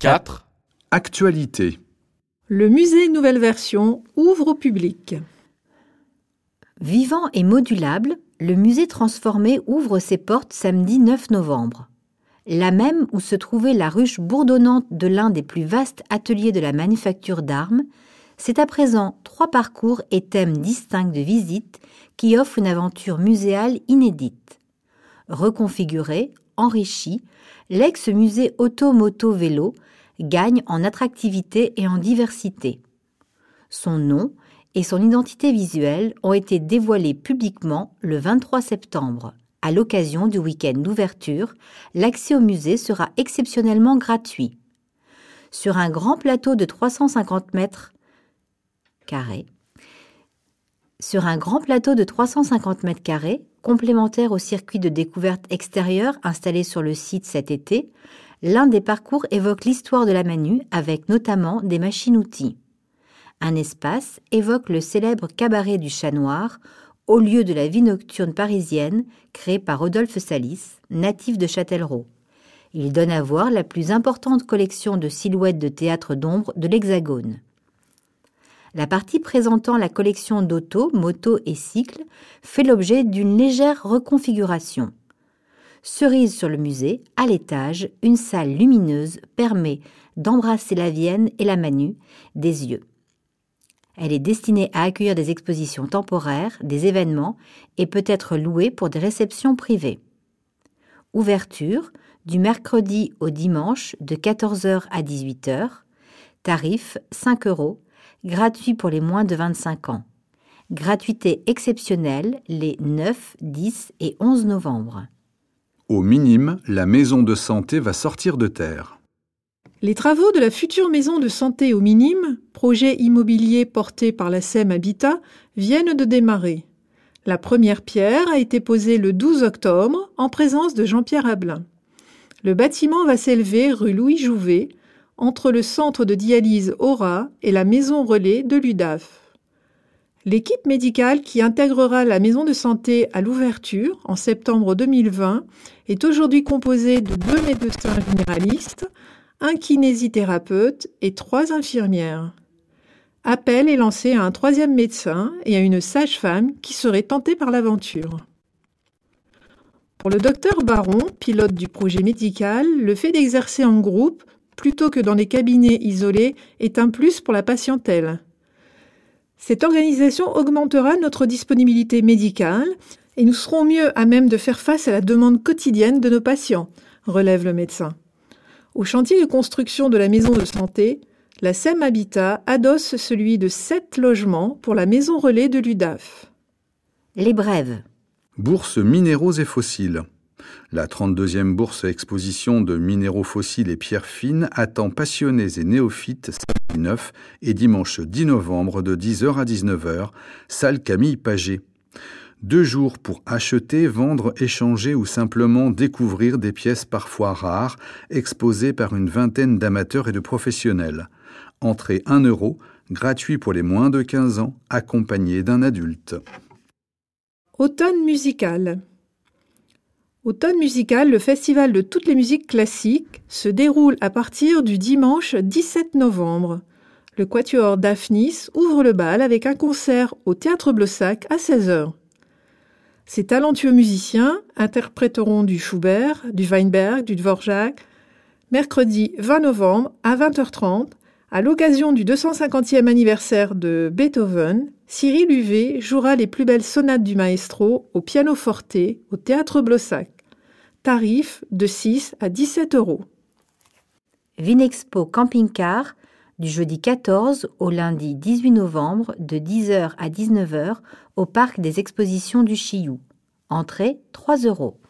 4. Actualité. Le musée Nouvelle Version ouvre au public. Vivant et modulable, le musée transformé ouvre ses portes samedi 9 novembre. Là même où se trouvait la ruche bourdonnante de l'un des plus vastes ateliers de la manufacture d'armes, c'est à présent 3 parcours et thèmes distincts de visite qui offrent une aventure muséale inédite. Reconfiguré, enrichi, l'ex-musée Auto-Moto-Vélo gagne en attractivité et en diversité. Son nom et son identité visuelle ont été dévoilés publiquement le 23 septembre. À l'occasion du week-end d'ouverture, l'accès au musée sera exceptionnellement gratuit. Sur un grand plateau de 350 mètres carrés, complémentaire au circuit de découverte extérieure installé sur le site cet été, l'un des parcours évoque l'histoire de la Manu avec notamment des machines-outils. Un espace évoque le célèbre cabaret du Chat Noir, au lieu de la vie nocturne parisienne créée par Rodolphe Salis, natif de Châtellerault. Il donne à voir la plus importante collection de silhouettes de théâtre d'ombre de l'Hexagone. La partie présentant la collection d'auto, moto et cycles fait l'objet d'une légère reconfiguration. Cerise sur le musée, à l'étage, une salle lumineuse permet d'embrasser la Vienne et la Manu des yeux. Elle est destinée à accueillir des expositions temporaires, des événements et peut être louée pour des réceptions privées. Ouverture du mercredi au dimanche de 14h à 18h. Tarif 5 €, gratuit pour les moins de 25 ans. Gratuité exceptionnelle les 9, 10 et 11 novembre. Au Minime, la maison de santé va sortir de terre. Les travaux de la future maison de santé au Minime, projet immobilier porté par la SEM Habitat, viennent de démarrer. La première pierre a été posée le 12 octobre en présence de Jean-Pierre Ablin. Le bâtiment va s'élever rue Louis Jouvet, entre le centre de dialyse Aura et la maison relais de l'UDAF. L'équipe médicale qui intégrera la maison de santé à l'ouverture en septembre 2020 est aujourd'hui composée de 2 médecins généralistes, un kinésithérapeute et 3 infirmières. Appel est lancé à un 3e médecin et à une sage-femme qui serait tentée par l'aventure. Pour le docteur Baron, pilote du projet médical, le fait d'exercer en groupe plutôt que dans des cabinets isolés est un plus pour la patientèle. Cette organisation augmentera notre disponibilité médicale et nous serons mieux à même de faire face à la demande quotidienne de nos patients, relève le médecin. Au chantier de construction de la maison de santé, la SEM Habitat adosse celui de 7 logements pour la maison relais de l'UDAF. Les brèves. Bourse minéraux et fossiles. La 32e bourse exposition de minéraux fossiles et pierres fines attend passionnés et néophytes samedi 9 et dimanche 10 novembre de 10h à 19h, salle Camille Paget. 2 jours pour acheter, vendre, échanger ou simplement découvrir des pièces parfois rares, exposées par une vingtaine d'amateurs et de professionnels. Entrée 1 €, gratuit pour les moins de 15 ans, accompagné d'un adulte. Automne musical. Automne musical, le festival de toutes les musiques classiques, se déroule à partir du dimanche 17 novembre. Le quatuor Daphnis ouvre le bal avec un concert au Théâtre Blossac à 16h. Ces talentueux musiciens interpréteront du Schubert, du Weinberg, du Dvorak, mercredi 20 novembre à 20h30, à l'occasion du 250e anniversaire de Beethoven. Cyril Huvet jouera les plus belles sonates du maestro au pianoforte au Théâtre Blossac. Tarif de 6 à 17 €. Vinexpo Camping-Car, du jeudi 14 au lundi 18 novembre de 10h à 19h au parc des expositions du Chiyou. Entrée 3 €.